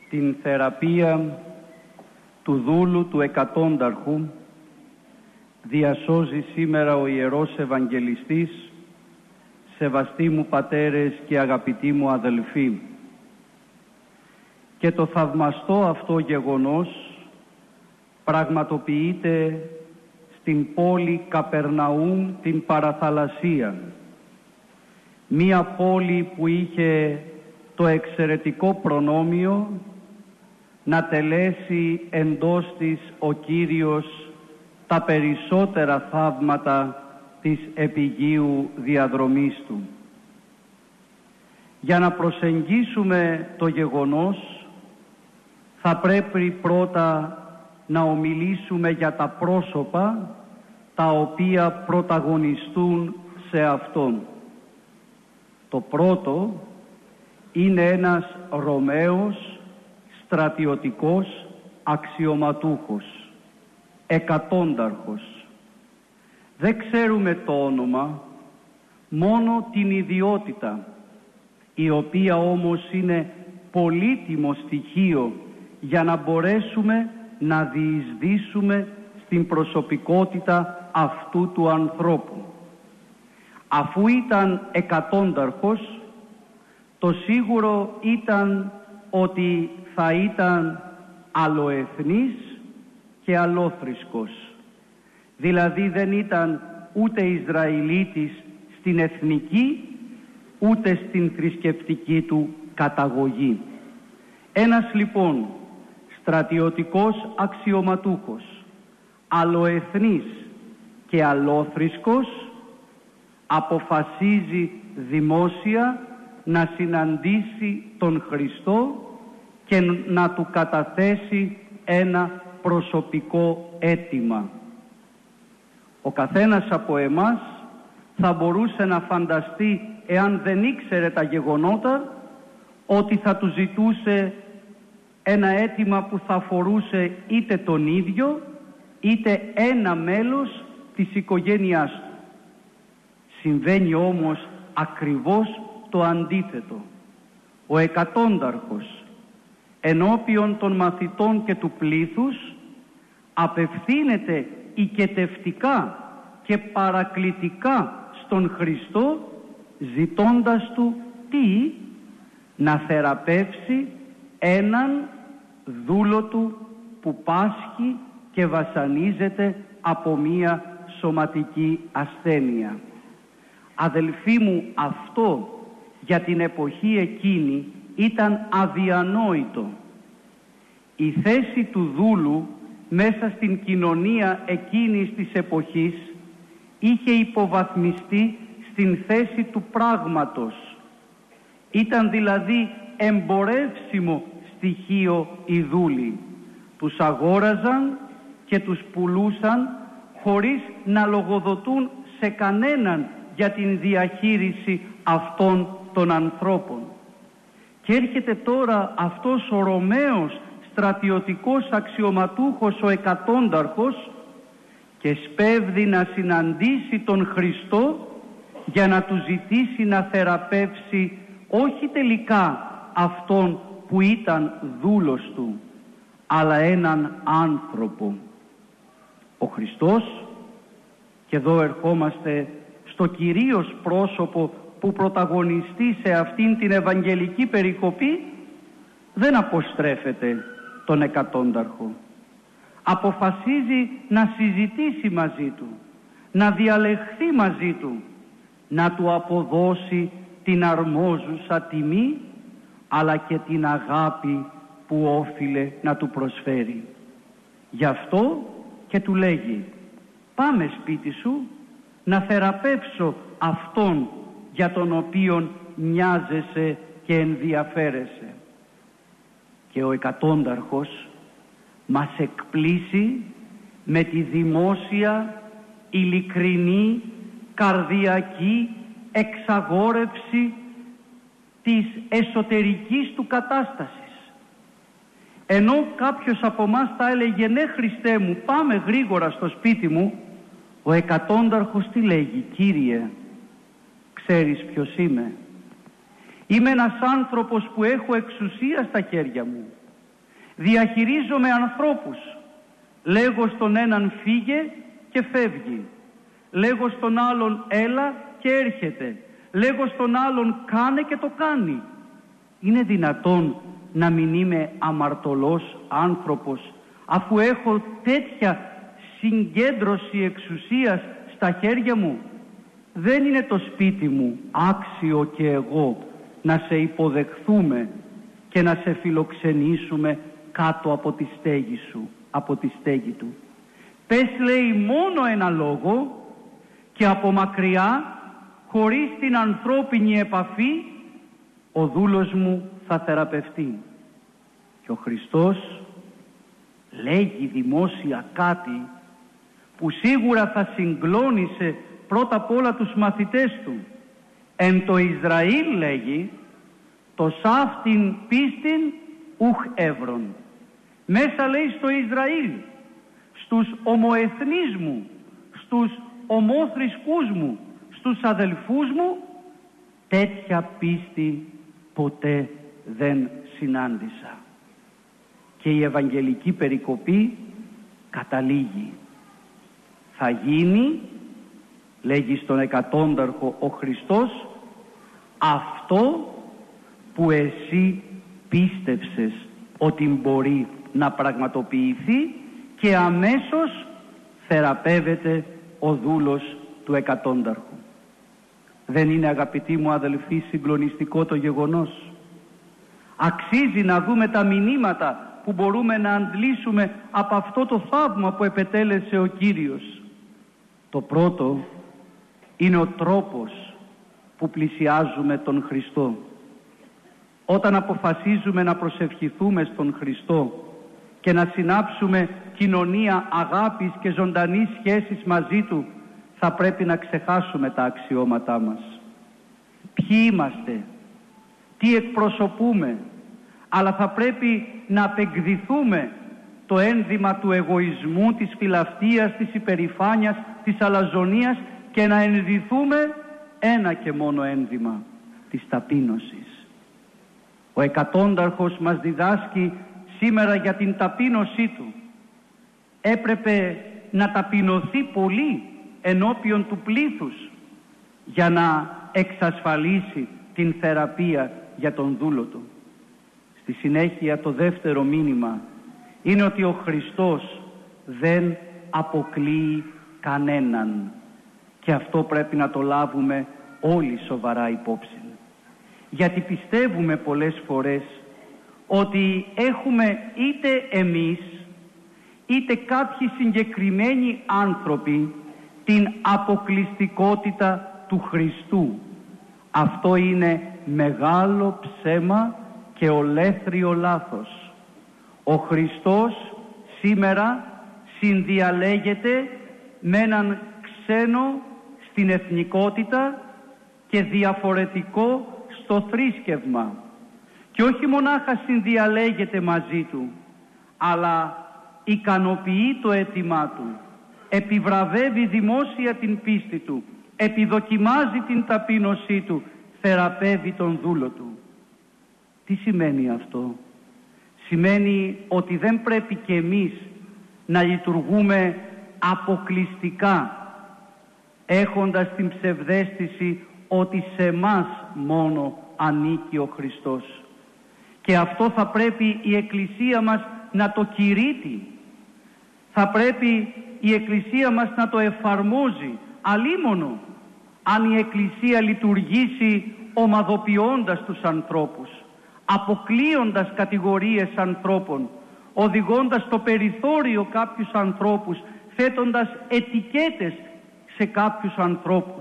την θεραπεία του δούλου του εκατόνταρχου διασώζει σήμερα ο Ιερός Ευαγγελιστής, σεβαστοί μου πατέρες και αγαπητοί μου αδελφοί. Και το θαυμαστό αυτό γεγονός πραγματοποιείται στην πόλη Καπερναούμ, την παραθαλασσία, μία πόλη που είχε το εξαιρετικό προνόμιο να τελέσει εντός της ο Κύριος τα περισσότερα θαύματα της επιγείου διαδρομής Του. Για να προσεγγίσουμε το γεγονός θα πρέπει πρώτα να ομιλήσουμε για τα πρόσωπα τα οποία πρωταγωνιστούν σε αυτόν. Το πρώτο είναι ένας Ρωμαίος στρατιωτικός αξιωματούχος, εκατόνταρχος. Δεν ξέρουμε το όνομα, μόνο την ιδιότητα, η οποία όμως είναι πολύτιμο στοιχείο για να μπορέσουμε να διεισδύσουμε στην προσωπικότητα αυτού του ανθρώπου. Αφού ήταν εκατόνταρχος, το σίγουρο ήταν ότι θα ήταν αλλοεθνής και αλλόθρησκος. Δηλαδή δεν ήταν ούτε Ισραηλίτης στην εθνική, ούτε στην θρησκευτική του καταγωγή. Ένας λοιπόν στρατιωτικός αξιωματούχος, αλλοεθνής και αλλόθρησκος, αποφασίζει δημόσια να συναντήσει τον Χριστό και να του καταθέσει ένα προσωπικό αίτημα. Ο καθένας από εμάς θα μπορούσε να φανταστεί, εάν δεν ήξερε τα γεγονότα, ότι θα του ζητούσε ένα αίτημα που θα αφορούσε είτε τον ίδιο είτε ένα μέλος της οικογένειάς του. Συμβαίνει όμως ακριβώς το αντίθετο. Ο εκατόνταρχος ενώπιον των μαθητών και του πλήθους απευθύνεται οικετευτικά και παρακλητικά στον Χριστό, ζητώντας του τι? Να θεραπεύσει έναν δούλο του που πάσχει και βασανίζεται από μία σωματική ασθένεια. Αδελφοί μου, αυτό για την εποχή εκείνη ήταν αδιανόητο. Η θέση του δούλου μέσα στην κοινωνία εκείνης της εποχής είχε υποβαθμιστεί στην θέση του πράγματος. Ήταν δηλαδή εμπορεύσιμο στοιχείο οι δούλοι. Τους αγόραζαν και τους πουλούσαν χωρίς να λογοδοτούν σε κανέναν για την διαχείριση αυτών των ανθρώπων. Και έρχεται τώρα αυτός ο Ρωμαίος στρατιωτικός αξιωματούχος, ο εκατόνταρχος, και σπέβδει να συναντήσει τον Χριστό για να του ζητήσει να θεραπεύσει όχι τελικά αυτόν που ήταν δούλος του, αλλά έναν άνθρωπο. Ο Χριστός, και εδώ ερχόμαστε στο κυρίως πρόσωπο που πρωταγωνιστεί σε αυτήν την Ευαγγελική περικοπή, δεν αποστρέφεται τον εκατόνταρχο. Αποφασίζει να συζητήσει μαζί του, να διαλεχθεί μαζί του, να του αποδώσει την αρμόζουσα τιμή, αλλά και την αγάπη που όφιλε να του προσφέρει. Γι' αυτό και του λέγει: πάμε σπίτι σου να θεραπεύσω αυτόν για τον οποίον νοιάζεσαι και ενδιαφέρεσαι. Και ο εκατόνταρχος μας εκπλήσει με τη δημόσια, ειλικρινή, καρδιακή εξαγόρευση της εσωτερικής του κατάστασης. Ενώ κάποιος από εμάς θα έλεγε: ναι Χριστέ μου, πάμε γρήγορα στο σπίτι μου, ο εκατόνταρχος τι λέγει? Κύριε, ξέρεις ποιος είμαι? Είμαι ένας άνθρωπος που έχω εξουσία στα χέρια μου. Διαχειρίζομαι ανθρώπους. Λέγω στον έναν φύγε και φεύγει. Λέγω στον άλλον έλα και έρχεται. Λέγω στον άλλον κάνε και το κάνει. Είναι δυνατόν να μην είμαι αμαρτωλός άνθρωπος αφού έχω τέτοια συγκέντρωση εξουσίας στα χέρια μου? Δεν είναι το σπίτι μου άξιο και εγώ να σε υποδεχθούμε και να σε φιλοξενήσουμε κάτω από τη στέγη σου, από τη στέγη του. Πες, λέει, μόνο ένα λόγο και από μακριά, χωρίς την ανθρώπινη επαφή, ο δούλος μου θα θεραπευτεί. Και ο Χριστός λέγει δημόσια κάτι που σίγουρα θα συγκλώνησε πρώτα απ' όλα τους μαθητές του. Εν το Ισραήλ, λέγει, το σάφτην πίστην ουχ εύρον. Μέσα, λέει, στο Ισραήλ, στους ομοεθνείς μου, στους ομόθρησκούς μου, στους αδελφούς μου, τέτοια πίστη ποτέ δεν συνάντησα. Και η Ευαγγελική περικοπή καταλήγει. Θα γίνει, λέγει στον εκατόνταρχο ο Χριστός, αυτό που εσύ πίστευσες ότι μπορεί να πραγματοποιηθεί, και αμέσως θεραπεύεται ο δούλος του εκατόνταρχου. Δεν είναι, αγαπητοί μου αδελφοί, συγκλονιστικό το γεγονός? Αξίζει να δούμε τα μηνύματα που μπορούμε να αντλήσουμε από αυτό το θαύμα που επετέλεσε ο Κύριος. Το πρώτο είναι ο τρόπος που πλησιάζουμε τον Χριστό. Όταν αποφασίζουμε να προσευχηθούμε στον Χριστό και να συνάψουμε κοινωνία αγάπης και ζωντανής σχέσης μαζί Του, θα πρέπει να ξεχάσουμε τα αξιώματά μας. Ποιοι είμαστε, τι εκπροσωπούμε, αλλά θα πρέπει να απεκδηθούμε το ένδυμα του εγωισμού, της φιλαυτίας, της υπερηφάνειας, της αλαζονίας και να ενδυθούμε ένα και μόνο ένδυμα, της ταπείνωσης. Ο εκατόνταρχος μας διδάσκει σήμερα για την ταπείνωσή του. Έπρεπε να ταπεινωθεί πολύ ενώπιον του πλήθους για να εξασφαλίσει την θεραπεία για τον δούλο του. Στη συνέχεια το δεύτερο μήνυμα είναι ότι ο Χριστός δεν αποκλείει κανέναν, και αυτό πρέπει να το λάβουμε όλοι σοβαρά υπόψη. Γιατί πιστεύουμε πολλές φορές ότι έχουμε είτε εμείς είτε κάποιοι συγκεκριμένοι άνθρωποι την αποκλειστικότητα του Χριστού. Αυτό είναι μεγάλο ψέμα και ολέθριο λάθος. Ο Χριστός σήμερα συνδιαλέγεται με έναν ξένο στην εθνικότητα και διαφορετικό στο θρήσκευμα. Και όχι μονάχα συνδιαλέγεται μαζί του, αλλά ικανοποιεί το αίτημά του, επιβραβεύει δημόσια την πίστη του, επιδοκιμάζει την ταπείνωσή του, θεραπεύει τον δούλο του. Τι σημαίνει αυτό? Σημαίνει ότι δεν πρέπει και εμείς να λειτουργούμε αποκλειστικά, έχοντας την ψευδαίσθηση ότι σε μας μόνο ανήκει ο Χριστός. Και αυτό θα πρέπει η Εκκλησία μας να το κηρύττει. Θα πρέπει η Εκκλησία μας να το εφαρμόζει. Αλίμονο αν η Εκκλησία λειτουργήσει ομαδοποιώντας τους ανθρώπους, αποκλείοντας κατηγορίες ανθρώπων, οδηγώντας στο περιθώριο κάποιους ανθρώπους, θέτοντας ετικέτες σε κάποιους ανθρώπους.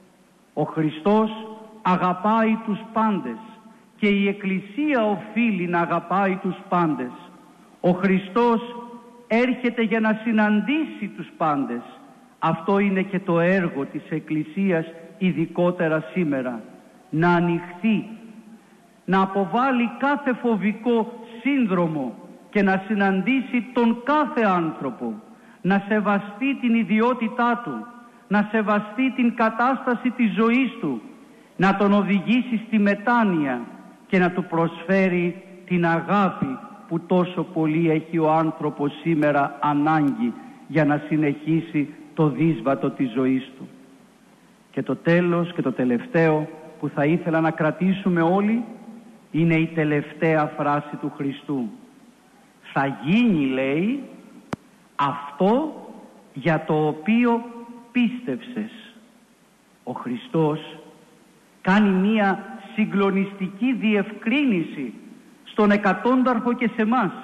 Ο Χριστός αγαπάει τους πάντες και η Εκκλησία οφείλει να αγαπάει τους πάντες. Ο Χριστός έρχεται για να συναντήσει τους πάντες. Αυτό είναι και το έργο της Εκκλησίας, ειδικότερα σήμερα. Να ανοιχθεί, να αποβάλει κάθε φοβικό σύνδρομο και να συναντήσει τον κάθε άνθρωπο, να σεβαστεί την ιδιότητά του, να σεβαστεί την κατάσταση της ζωής του, να τον οδηγήσει στη μετάνοια και να του προσφέρει την αγάπη που τόσο πολύ έχει ο άνθρωπος σήμερα ανάγκη για να συνεχίσει το δύσβατο της ζωής του. Και το τέλος και το τελευταίο που θα ήθελα να κρατήσουμε όλοι είναι η τελευταία φράση του Χριστού. Θα γίνει, λέει, αυτό για το οποίο πίστευσες. Ο Χριστός κάνει μία συγκλονιστική διευκρίνηση στον εκατόνταρχο και σε μας.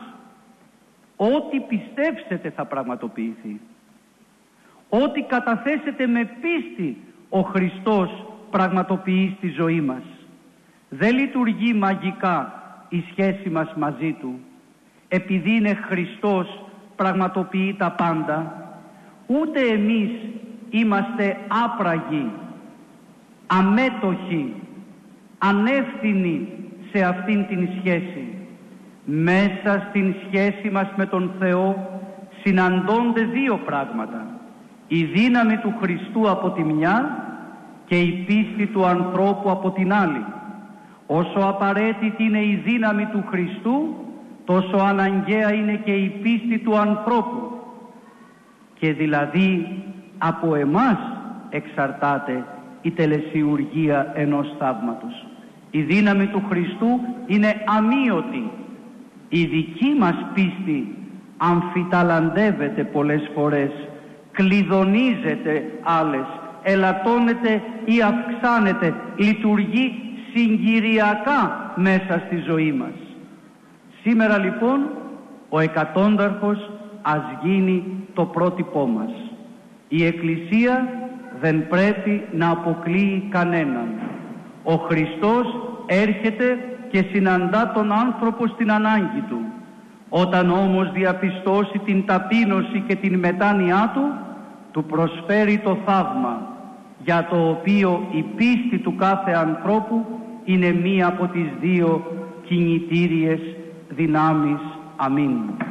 Ό,τι πιστέψετε θα πραγματοποιηθεί. Ό,τι καταθέσετε με πίστη ο Χριστός πραγματοποιεί στη ζωή μας. Δεν λειτουργεί μαγικά η σχέση μας μαζί Του. Επειδή είναι Χριστός πραγματοποιεί τα πάντα. Ούτε εμείς είμαστε άπραγοι, αμέτωχοι, ανεύθυνοι σε αυτήν την σχέση. Μέσα στην σχέση μας με τον Θεό συναντώνται δύο πράγματα. Η δύναμη του Χριστού από τη μια και η πίστη του ανθρώπου από την άλλη. Όσο απαραίτητη είναι η δύναμη του Χριστού, τόσο αναγκαία είναι και η πίστη του ανθρώπου. Και δηλαδή από εμάς εξαρτάται η τελεσιουργία ενός θαύματος. Η δύναμη του Χριστού είναι αμείωτη. Η δική μας πίστη αμφιταλαντεύεται πολλές φορές, κλειδονίζεται άλλες, ελαττώνεται ή αυξάνεται, λειτουργεί συγκυριακά μέσα στη ζωή μας. Σήμερα λοιπόν ο εκατόνταρχος ας γίνει το πρότυπό μας. Η Εκκλησία δεν πρέπει να αποκλείει κανέναν. Ο Χριστός έρχεται και συναντά τον άνθρωπο στην ανάγκη του. Όταν όμως διαπιστώσει την ταπείνωση και την μετάνοιά του, του προσφέρει το θαύμα, για το οποίο η πίστη του κάθε ανθρώπου είναι μία από τις δύο κινητήριες δυνάμεις. Αμήν.